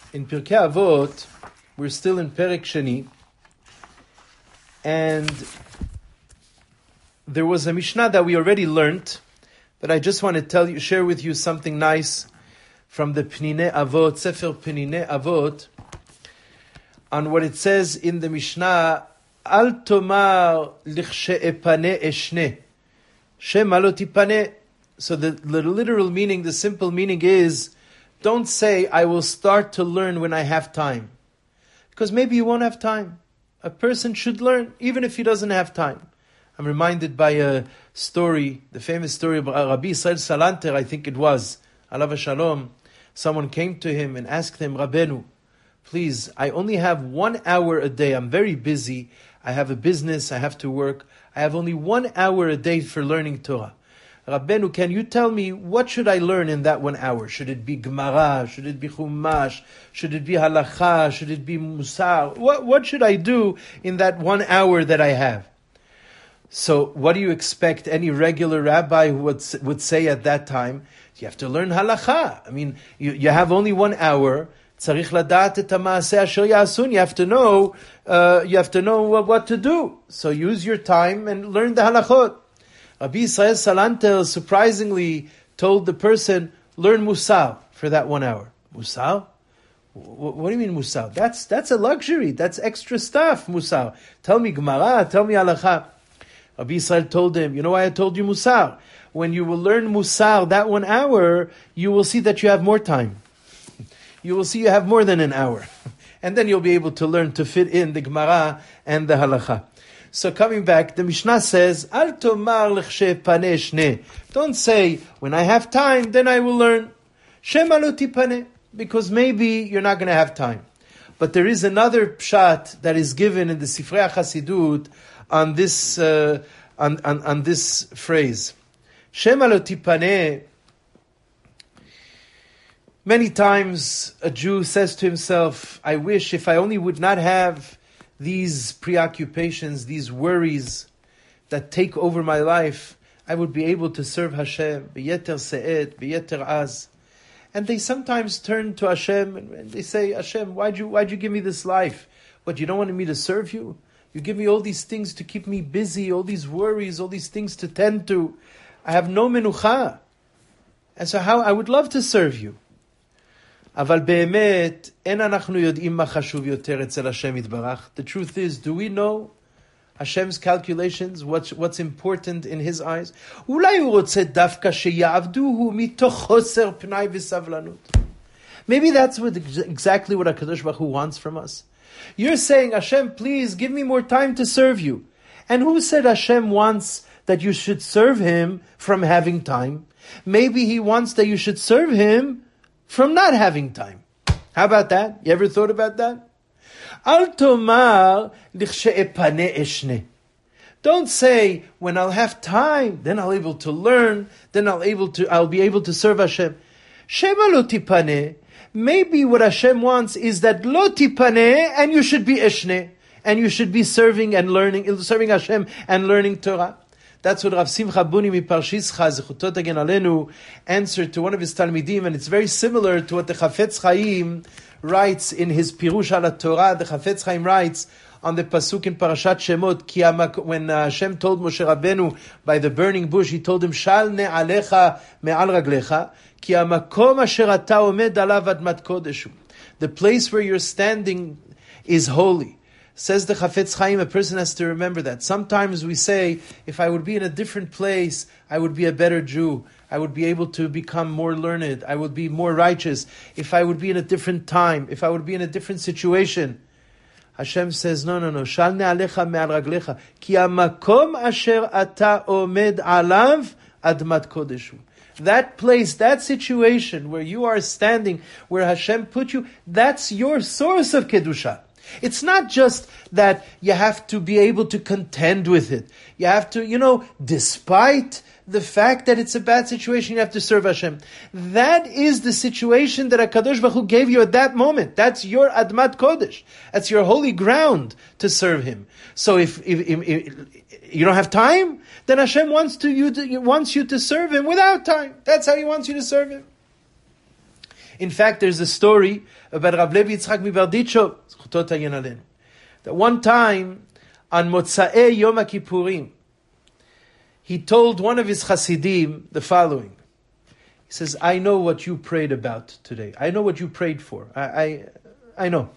In Pirkei Avot, we're still in Perek Sheni, and there was a Mishnah that we already learned, but I just want to share with you something nice from the Pninei Avot, Sefer Pninei Avot, on what it says in the Mishnah, Al tomar lichshe'epane eshne, shema lo tipane. So the literal meaning, the simple meaning is, don't say, I will start to learn when I have time. Because maybe you won't have time. A person should learn, even if he doesn't have time. I'm reminded by a story, the famous story of Rabbi Israel Salanter, I think it was, Alav Shalom. Someone came to him and asked him, Rabbeinu, please, I only have 1 hour a day. I'm very busy. I have a business. I have to work. I have only 1 hour a day for learning Torah. Rabbeinu, can you tell me what should I learn in that 1 hour? Should it be Gemara? Should it be Chumash? Should it be Halacha? Should it be Musar? What should I do in that 1 hour that I have? So what do you expect any regular rabbi would say at that time? You have to learn Halacha. I mean, you have only 1 hour. Tzarich ladat et ha'maaseh asher ya'asun. You have to know what to do. So use your time and learn the halachot. Rabbi Israel Salanter surprisingly told the person, learn Musar for that 1 hour. Musar? What do you mean Musar? That's a luxury. That's extra stuff, Musar. Tell me Gemara, tell me Halacha. Rabbi Israel told him, you know why I told you Musar? When you will learn Musar that 1 hour, you will see that you have more time. You will see you have more than an hour. And then you'll be able to learn to fit in the Gemara and the Halacha. So coming back, the Mishnah says, Al tomar l'chshe paneh shne. Don't say, when I have time, then I will learn. Shema lo tipane. Because maybe you're not going to have time. But there is another pshat that is given in the Sifrei HaChasidut on this on this phrase. Shema lo tipane. Many times a Jew says to himself, I wish if I only would not have these preoccupations, these worries that take over my life, I would be able to serve Hashem, beyeter se'et, beyeter az. And they sometimes turn to Hashem and they say, Hashem, why'd you give me this life? What, you don't want me to serve you? You give me all these things to keep me busy, all these worries, all these things to tend to. I have no menucha. And so I would love to serve you. אבל באמת, אין אנחנו יודעים מה חשוב יותר אצל השם יתברך. The truth is, do we know Hashem's calculations, what's important in His eyes? אולי הוא רוצה דווקא שיעבדוהו מתוך חוסר פנאי וסבלנות. Maybe that's exactly what HaKadosh Baruch Hu wants from us. You're saying, Hashem, please give me more time to serve you. And who said Hashem wants that you should serve Him from having time? Maybe He wants that you should serve Him from not having time. How about that? You ever thought about that? Al tomar lichshe'epane eshne. Don't say, when I'll have time, then I'll be able to learn, then I'll be able to serve Hashem. Shema lo tipane. Maybe what Hashem wants is that lo tipane, and you should be eshne, and you should be serving Hashem and learning Torah. That's what Rav Simcha Buni Miparshischa Zechutot Hagen Alenu answered to one of his Talmidim, and it's very similar to what the Chafetz Chaim writes in his Pirush ala Torah. The Chafetz Chaim writes on the pasuk in Parashat Shemot, when Hashem told Moshe Rabbeinu by the burning bush, He told him, Shal ne'alecha me'al raglecha, ki hamakom asher ata omed alav admat kodeshu. The place where you're standing is holy. Says the Chafetz Chaim, a person has to remember that. Sometimes we say, if I would be in a different place, I would be a better Jew. I would be able to become more learned. I would be more righteous. If I would be in a different time, if I would be in a different situation. Hashem says, no. Shal ne'alecha me'al raglecha. Ki hamakom asher ata omed alav admat kodeshu. That place, that situation where you are standing, where Hashem put you, that's your source of Kedusha. It's not just that you have to be able to contend with it. You have to, despite the fact that it's a bad situation, you have to serve Hashem. That is the situation that HaKadosh Baruch Hu gave you at that moment. That's your Admat Kodesh. That's your holy ground to serve Him. So if you don't have time, then Hashem wants you to serve Him without time. That's how He wants you to serve Him. In fact, there's a story about Rav Levi Yitzchak Miberditcho, Zchuto Tagen Aleinu, that one time on Motza'ei Yom HaKippurim, he told one of his Hasidim the following. He says, I know what you prayed about today. I know what you prayed for. I know.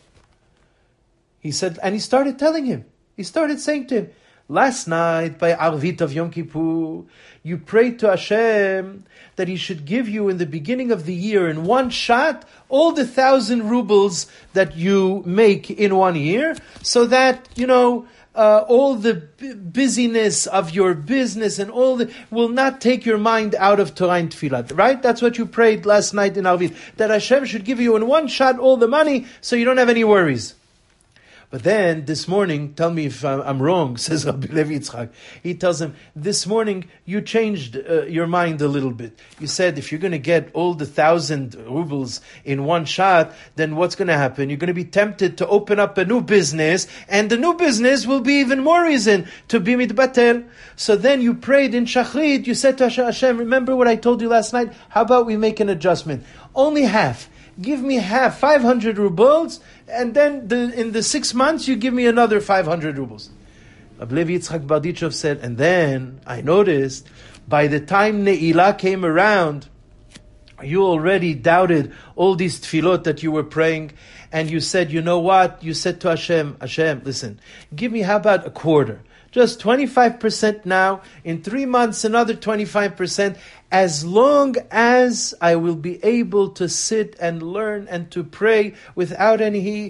He said, and he started telling him. He started saying to him, last night by Arvit of Yom Kippur, you prayed to Hashem that He should give you in the beginning of the year in one shot all the 1,000 rubles that you make in 1 year, so that, all the busyness of your business and will not take your mind out of Torah and Tefillah. Right? That's what you prayed last night in Arvit. That Hashem should give you in one shot all the money so you don't have any worries. But then this morning, tell me if I'm wrong, says Rabbi Levi Yitzchak. He tells him, this morning you changed your mind a little bit. You said if you're going to get all the 1,000 rubles in one shot, then what's going to happen? You're going to be tempted to open up a new business, and the new business will be even more reason to be mitbatel. So then you prayed in Shachrit, you said to Hashem, remember what I told you last night? How about we make an adjustment? Only half. Give me half, 500 rubles, and then in the 6 months you give me another 500 rubles. Rabbi Levi Yitzchak Bardichov said, and then I noticed, by the time Ne'ilah came around, you already doubted all these tefillot that you were praying, and you said, you know what? You said to Hashem, listen, give me how about a quarter? Just 25% now, in 3 months another 25%, as long as I will be able to sit and learn and to pray without any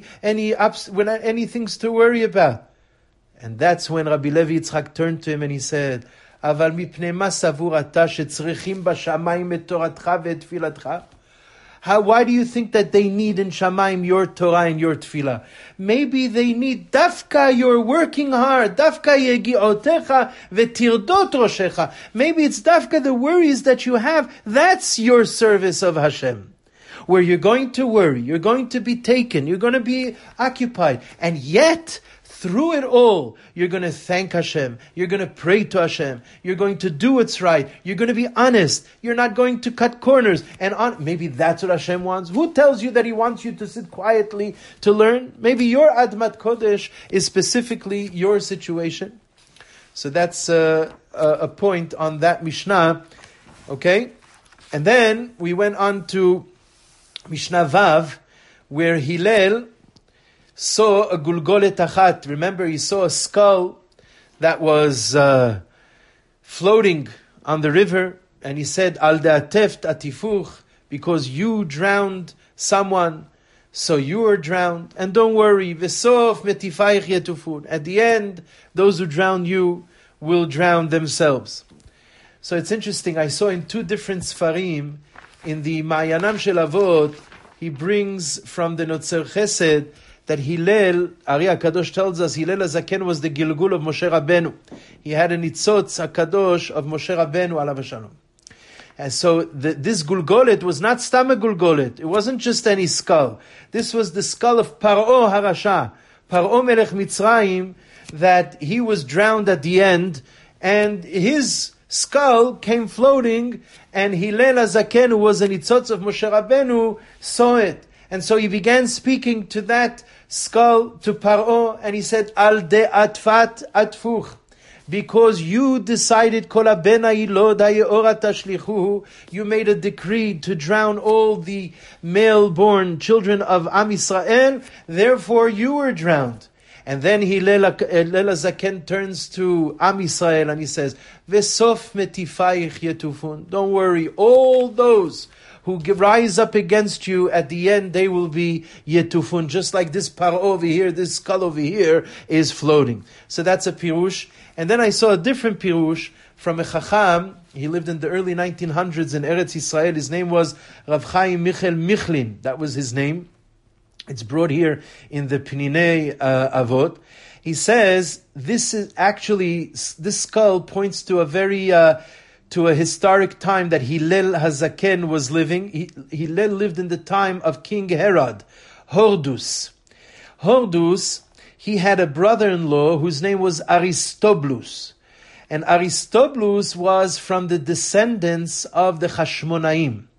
things to worry about. And that's when Rabbi Levi Yitzchak turned to him and he said, אבל מפני מה סבור אתה שצריכים בשמיים את תורתך ואת תפילתך? Why do you think that they need in Shamayim your Torah and your Tefillah? Maybe they need dafka your working hard, dafka yegi'otecha v'tirdot roshecha. Maybe it's dafka the worries that you have. That's your service of Hashem. Where you're going to worry, you're going to be taken, you're going to be occupied. And yet, through it all, you're going to thank Hashem. You're going to pray to Hashem. You're going to do what's right. You're going to be honest. You're not going to cut corners. Maybe that's what Hashem wants. Who tells you that He wants you to sit quietly to learn? Maybe your Admat Kodesh is specifically your situation. So that's a point on that Mishnah. Okay? And then we went on to Mishnah Vav, where Hillel saw a gulgolet achat. Remember, he saw a skull that was floating on the river, and he said, Al de'ateft atifuch, because you drowned someone, so you are drowned. And don't worry, v'sof metifayich yetufun. At the end, those who drown you will drown themselves. So it's interesting, I saw in 2 different Sfarim, in the Ma'ayanam Shel Avot, he brings from the Notzer Chesed, that Hillel, Ari HaKadosh tells us, Hillel HaZaken was the Gilgul of Moshe Rabbeinu. He had a Nitzotz HaKadosh of Moshe Rabbeinu, alav hashalom. And so this Gulgolet was not Stam a Gulgolet. It wasn't just any skull. This was the skull of Paro HaRasha, Paro Melech Mitzrayim, that he was drowned at the end, and his skull came floating, and Hillel HaZaken, who was a Nitzotz of Moshe Rabbeinu, saw it. And so he began speaking to that skull, to Paro, and he said, Al de atfat atfuch. Because you decided, you made a decree to drown all the male-born children of Am Yisrael, therefore you were drowned. And then Hillel HaZaken turns to Am Yisrael and he says, V'sof metifayich yetufun. Don't worry, all those who rise up against you, at the end they will be yetufun, just like this paro over here, this skull over here is floating. So that's a pirush. And then I saw a different pirush from a chacham. He lived in the early 1900s in Eretz Yisrael. His name was Rav Chaim Michel Michlin. That was his name. It's brought here in the Pninei Avot. He says this skull points to a very to a historic time that Hillel HaZaken was living. Hillel lived in the time of King Herod, Hordus. Hordus, he had a brother-in-law whose name was Aristobulus. And Aristobulus was from the descendants of the Hashmonaim.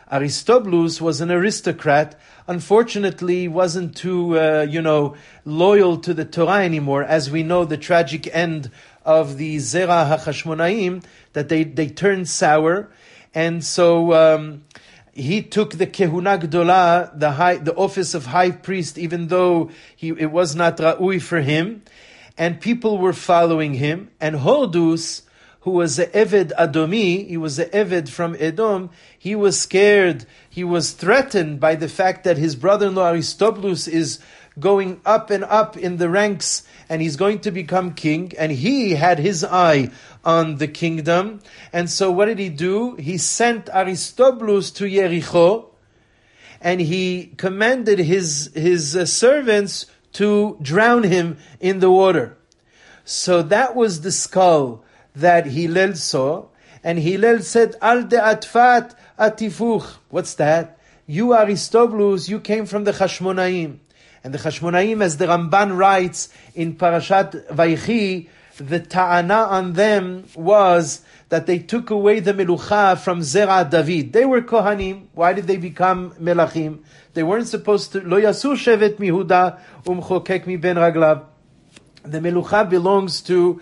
Aristobulus was an aristocrat. Unfortunately, he wasn't too, loyal to the Torah anymore. As we know, the tragic end of the Zera HaChashmonaim, that they turned sour. And so he took the Kehuna Gdola, the office of high priest, even though it was not Ra'ui for him. And people were following him. And Hordus, who was a Eved Adomi, he was a Eved from Edom, he was scared, he was threatened by the fact that his brother-in-law Aristobulus is going up and up in the ranks, and he's going to become king, and he had his eye on the kingdom. And so what did he do? He sent Aristobulus to Yericho, and he commanded his servants to drown him in the water. So that was the skull that Hillel saw, and Hillel said, Al de'atfat atifuch. What's that? You Aristobulus, you came from the Chashmonaim. And the Chashmonaim, as the Ramban writes in Parashat Vaychi, the ta'ana on them was that they took away the melucha from Zera David. They were Kohanim. Why did they become Melachim? They weren't supposed to. Lo yasu shevet mihuda umchokek mi ben raglav. The melucha belongs to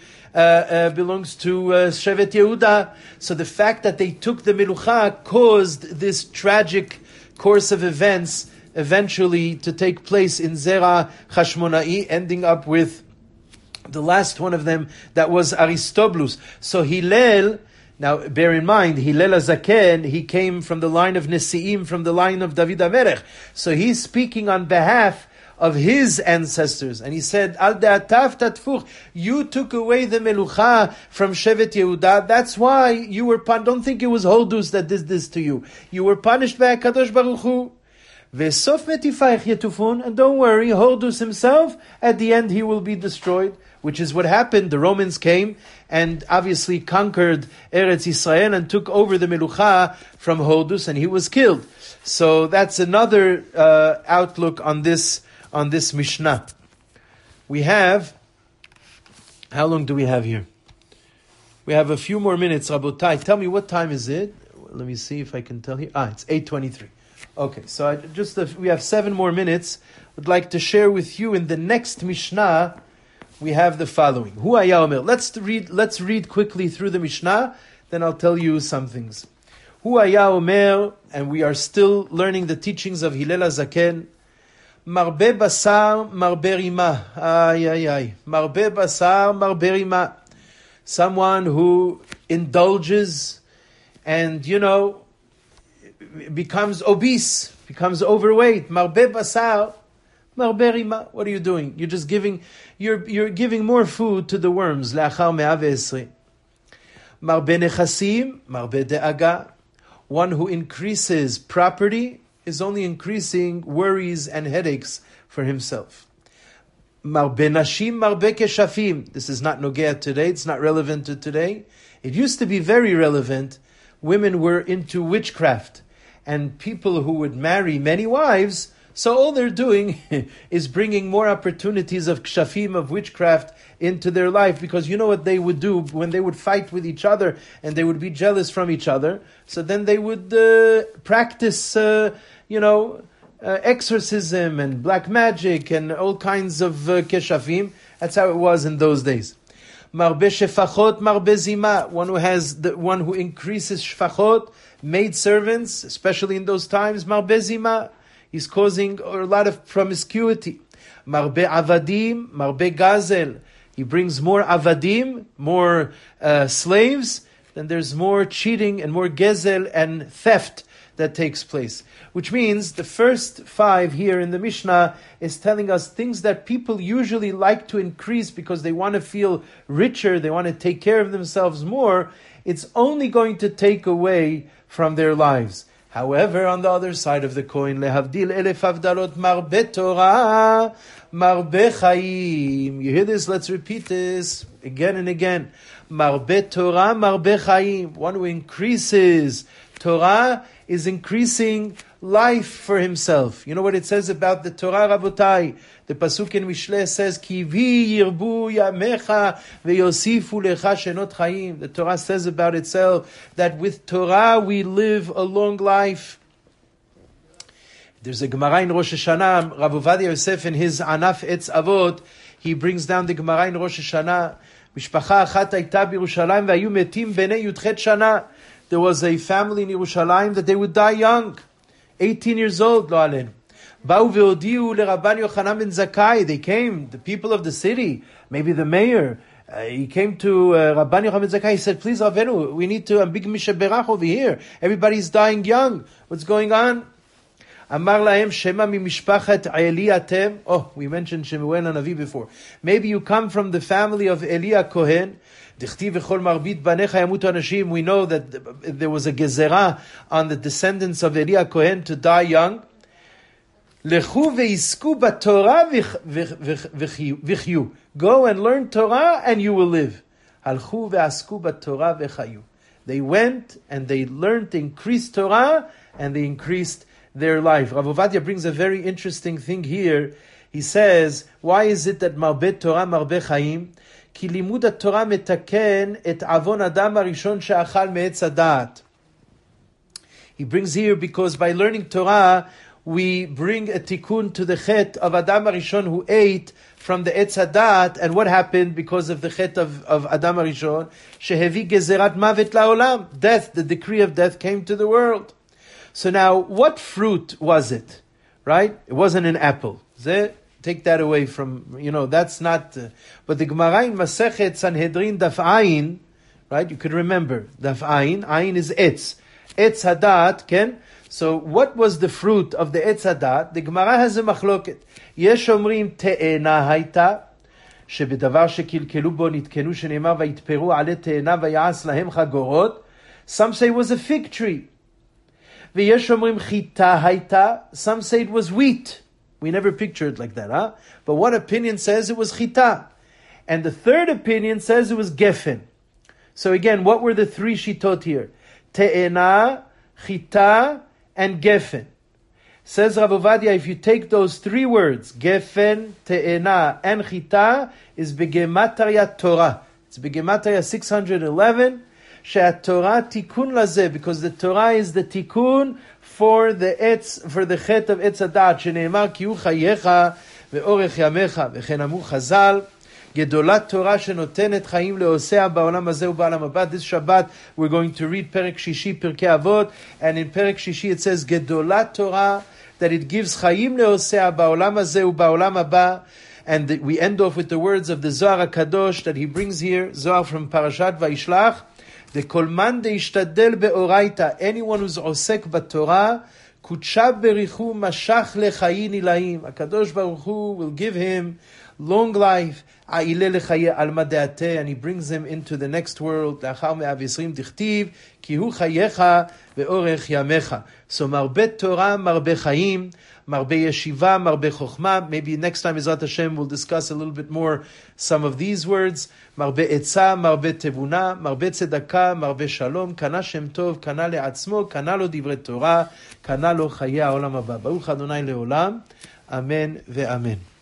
Shevet Yehuda. So the fact that they took the melucha caused this tragic course of events eventually to take place in Zera Chashmonai, ending up with the last one of them, that was Aristobulus. So Hillel, now bear in mind, Hillel HaZaken, he came from the line of Nesi'im, from the line of David HaMelech. So he's speaking on behalf of his ancestors. And he said, Al de'atav tatfuch, you took away the melucha from Shevet Yehuda. That's why you were punished. Don't think it was Holdus that did this to you. You were punished by HaKadosh Baruch Hu. Ve'sof metifayich yetufun, and don't worry, Holdus himself, at the end he will be destroyed, which is what happened. The Romans came and obviously conquered Eretz Yisrael and took over the melucha from Holdus, and he was killed. So that's another outlook on this Mishnah. We have, how long do we have here? We have a few more minutes, Rabotai. Tell me, what time is it? Let me see if I can tell you. It's 8:23. Okay, so we have 7 more minutes. I'd like to share with you in the next Mishnah, we have the following. Hu haya omer. Let's read quickly through the Mishnah, then I'll tell you some things. Hu haya omer, and we are still learning the teachings of Hillel HaZaken. Marbe basar, marbe rima. Marbe basar, marbe rima. Someone who indulges and, becomes obese, becomes overweight. Marbe basar, marbe rima. What are you doing? You're just giving more food to the worms. Le'achar 120. Marbe nechasim, marbe de'aga. One who increases property is only increasing worries and headaches for himself. Marbe nashim, marbe keshafim. This is not nogea today. It's not relevant to today. It used to be very relevant. Women were into witchcraft, and people who would marry many wives, so all they're doing is bringing more opportunities of kshafim, of witchcraft, into their life, because you know what they would do when they would fight with each other and they would be jealous from each other. So then they would practice, exorcism and black magic and all kinds of keshafim. That's how it was in those days. Marbe shefachot, marbe zima. One who increases shfachot, maid servants, especially in those times. Marbe zima. He's causing a lot of promiscuity. Marbe avadim, marbe gazel. He brings more avadim, more slaves, then there's more cheating and more gezel and theft that takes place. Which means the first 5 here in the Mishnah is telling us things that people usually like to increase because they want to feel richer, they want to take care of themselves more. It's only going to take away from their lives. However, on the other side of the coin, lehavdil elef avdalot marbe Torah, marbe chaim. You hear this? Let's repeat this again and again. Marbe Torah, marbe chaim. One who increases Torah is increasing life for himself. You know what it says about the Torah, Rabotai? The pasuk in Mishleh says, Ki vi yirbu yamecha veyosifu lecha shenot chaim. The Torah says about itself that with Torah we live a long life. There's a Gemara in Rosh Hashanah, Rav Ovadia Yosef in his Anaf Etz Avot, he brings down the Gemara in Rosh Hashanah, Mishpacha achat hayta b'Yerushalayim v'hayu metim b'nei Yudchet Shana. There was a family in Yerushalayim that they would die young, 18 years old, lo aleinu. Ba'u ve'odiu leRabban Yochanan ben Zakkai. They came, the people of the city, maybe the mayor, he came to Rabban Yochanan ben Zakkai. He said, please, Avenu, we need to, big Mishaberach over here. Everybody's dying young. What's going on? Amar lahem shema mi mishpachat Eli atem. Oh, we mentioned Shemuel Hanavi before. Maybe you come from the family of Eli Kohen. Dichtiv v'chol marbit banecha yamutu anashim. We know that there was a gezerah on the descendants of Eli Kohen to die young. Lechu ve'isku b'Torah v'chyu. Go and learn Torah and you will live. Halchu ve'asku b'Torah v'chayu. They went and they learned, increased Torah, and they increased their life. Rav Ovadia brings a very interesting thing here. He says, why is it that marbeh Torah marbeh chaim? Ki limud haTorah metaken et avon adam harishon she'achal me'etz hadat. He brings here because by learning Torah, we bring a tikkun to the chet of Adam Harishon who ate from the Etz Hadat. And what happened because of the chet of Adam Harishon? Shehevi gezerat mavet la'olam. Death, the decree of death came to the world. So now, what fruit was it? Right? It wasn't an apple. Take that away from, that's not... but the Gemara in Masechet Sanhedrin Daf Ayin, right? You could remember. Daf Ayin. Ayin is Etz. Etz Hadat, ken? So what was the fruit of the Etz Hadat? The Gemara has a machloket. Yesh omrim te'ena hayta, שבדבר שקלקלו בו נתקנו שנאמר ויתפרו עלי תאנה ויעש להם חגורות. Some say it was a fig tree. ויש אומרים חיטה הייתה. Some say it was wheat. We never picture it like that, huh? But one opinion says it was chita. And the third opinion says it was gefen. So again, what were the three shitot here? Te'ena, chita, and gefen. Says Rav Ovadia, if you take those three words, gefen, te'ena, and chita, is begematria Torah. It's begematria 611. She'at-Torah tikun lazeh, because the Torah is the tikun for the chet of Etz Hadat. Shene'emar ki hu chayecha ve'orech yamecha. V'chen amu Chazal, gedolat Torah shenotenet chaim le'osea ba'olam hazeh u'ba'olam haba. This Shabbat we're going to read Perek Shishi, Pirkei Avot, and in Perek Shishi it says gedolat Torah, that it gives chaim le'osea ba'olam hazeh u'ba'olam haba. And we end off with the words of the Zohar HaKadosh that he brings here, Zohar from Parashat Vayishlach. The kolman de ishtadel beoraita. Anyone who's osek b'Torah, kutshav berichu mashach lechayin ilaim. HaKadosh Baruch Hu will give him long life. A'ileh lechaye alma de'ateh. And he brings him into the next world. Lachar me'av yisrim dichtiv, ki hu chayecha ve'orech yamecha. So marbeh Torah, marbeh chayim, marbeh yeshiva, marbeh chokhmah. Maybe next time, Ezrat Hashem, we'll discuss a little bit more some of these words. Marbeh etzah, marbeh tevuna, marbeh tzedakah, marbeh shalom, kana shem tov, kana le'atzmo, kana lo divrei Torah, kana lo chaye ha'olam haba. Baruch Adonai le'olam. Amen ve'amen.